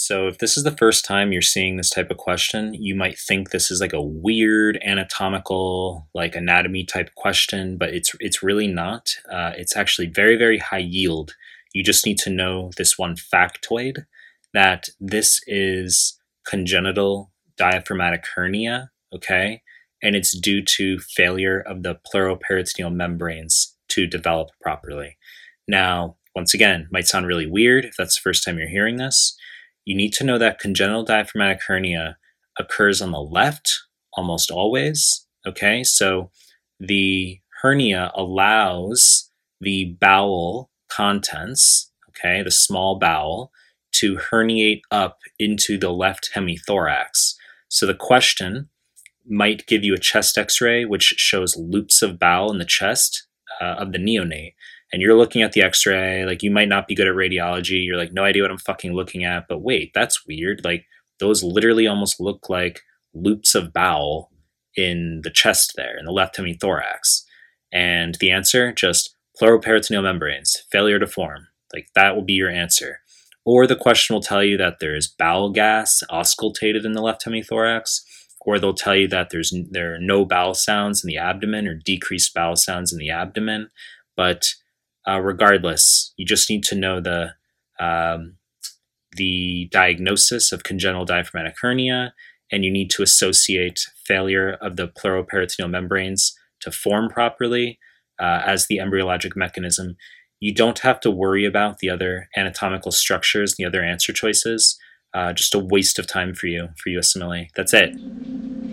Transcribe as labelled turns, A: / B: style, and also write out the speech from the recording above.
A: So if this is the first time you're seeing this type of question, you might think this is like a weird anatomical, like anatomy type question, but it's really not. It's actually very, very high yield. You just need to know this one factoid that this is congenital diaphragmatic hernia, okay? And it's due to failure of the pleuroperitoneal membranes to develop properly. Now, once again, might sound really weird if that's the first time you're hearing this. You need to know that congenital diaphragmatic hernia occurs on the left almost always. Okay, so the hernia allows the bowel contents, okay, the small bowel, to herniate up into the left hemithorax. So the question might give you a chest x ray, which shows loops of bowel in the chest of the neonate, and you're looking at the x-ray, like you might not be good at radiology, you're like, no idea what I'm fucking looking at, but wait, that's weird, like those literally almost look like loops of bowel in the chest there, in the left hemithorax. And the answer, just pleuroperitoneal membranes, failure to form. Like that will be your answer. Or the question will tell you that there's bowel gas auscultated in the left hemithorax, or they'll tell you that there are no bowel sounds in the abdomen or decreased bowel sounds in the abdomen. But regardless, you just need to know the diagnosis of congenital diaphragmatic hernia, and you need to associate failure of the pleuroperitoneal membranes to form properly as the embryologic mechanism. You don't have to worry about the other anatomical structures, the other answer choices. Just a waste of time for you, USMLE. That's it.